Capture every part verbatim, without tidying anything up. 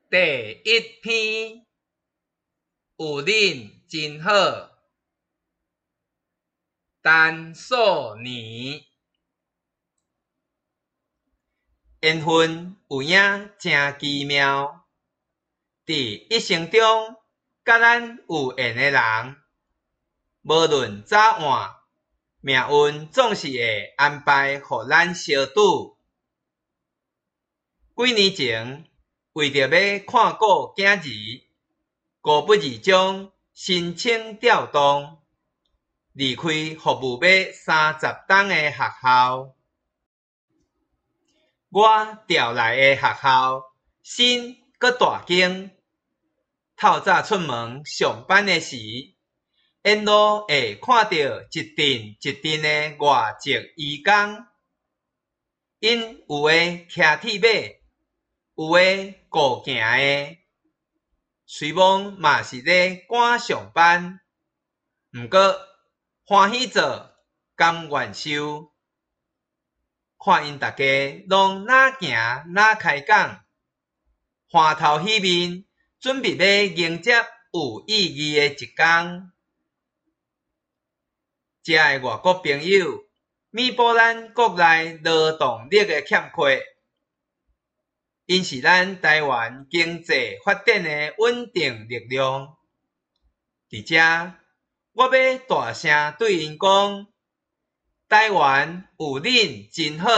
第一篇，有恁真好，陈素年。缘分有影真奇妙，伫一生中甲咱有缘的人，无论早晚，命运总是会安排互咱相拄。几年前，为着要看顾囝儿，顾不二将申请调动，离开服务要三十档的学校。我调来的学校新阁大间，透早出门上班的时，沿路会看到一阵一阵的外籍移工，因有的骑铁马，有的顾行的，虽望嘛是咧赶上班，毋过欢喜做，甘愿受。看因大家拢哪行哪开讲，欢头喜面，准备要迎接有意义的一天。遮的外国朋友弥补咱国内劳动力的欠缺，因是咱台湾经济发展的稳定力量。伫遮，我要大声对因讲，台湾有恁真好。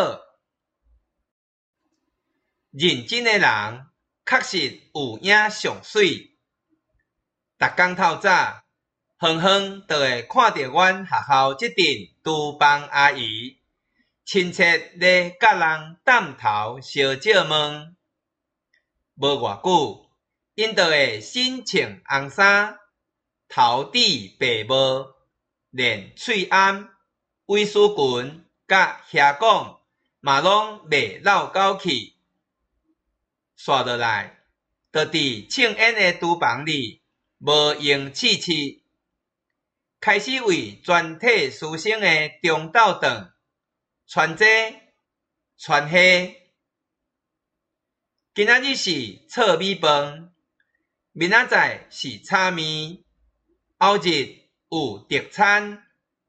认真的人确实有影上水。逐工透早，远远就会看到阮学校即阵厨房阿姨亲切咧甲人担头相借问。无偌久，因就会身穿红衫，头戴白帽，连喙暗、威斯裙甲遐讲嘛拢袂漏狗去。刷落来，就伫庆宴的厨房里无用试试，开始为全体师生的中昼顿传这传迄。今仔日是糙米饭，明仔载是炒面，后日有特餐。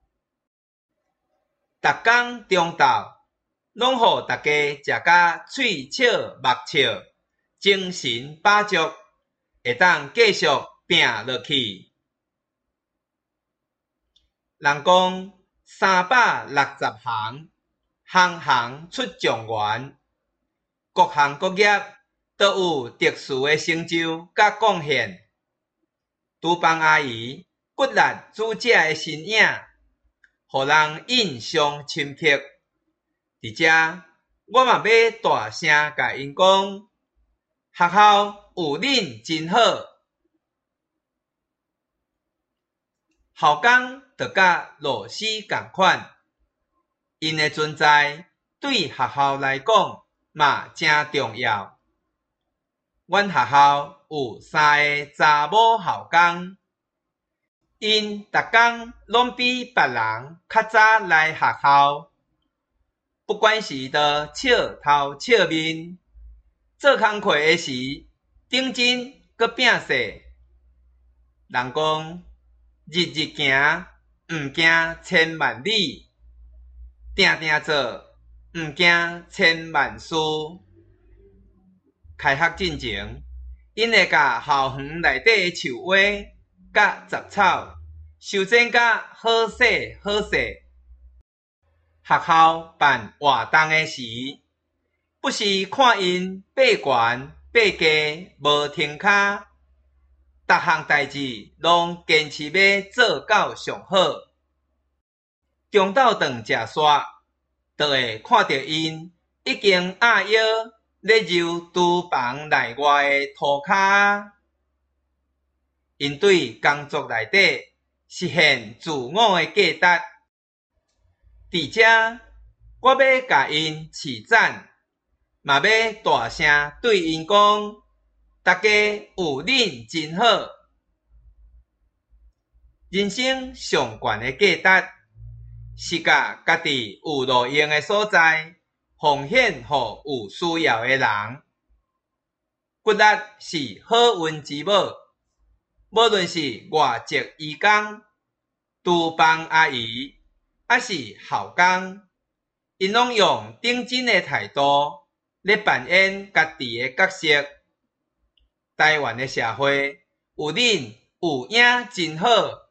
逐工中昼拢互大家食甲喙笑目笑，精神饱足，会当继续拼落去。人讲三百六十行，行行出状元，各行各业都有特殊的成就甲贡献。厨房阿姨骨力煮食的身影，互人印象深刻。伫遮，我嘛要大声甲因讲，学校有恁真好。校工就甲老师同款，因的存在对学校来讲嘛真重要。阮学校有三个查某校工，因逐工拢比别人较早来学校，不管是伫笑头笑面，做工课的时认真佮拼势。人讲日日行，毋惊千万里；定定做，毋惊千万事。开学进前，因会甲校园内底的树花甲杂草修剪甲好势好势。学校办活动的时，不是看因爬悬爬低无停骹，逐项代志拢坚持要做到上好。中昼顿食煞，就会看到因已经压腰咧揉厨房内外的涂骹。因对工作内底实现自我的价值。伫遮，我要甲因赐赞，嘛要大声对因讲，大家有恁真好。人生上悬的价值，是甲家己有路用的所在奉献予有需要的人。 骨力是好运之母。无论是外籍移工、厨房阿姨，还是校工，因拢用顶真的态度咧扮演家己的角色。台湾的社会有恁有影真好。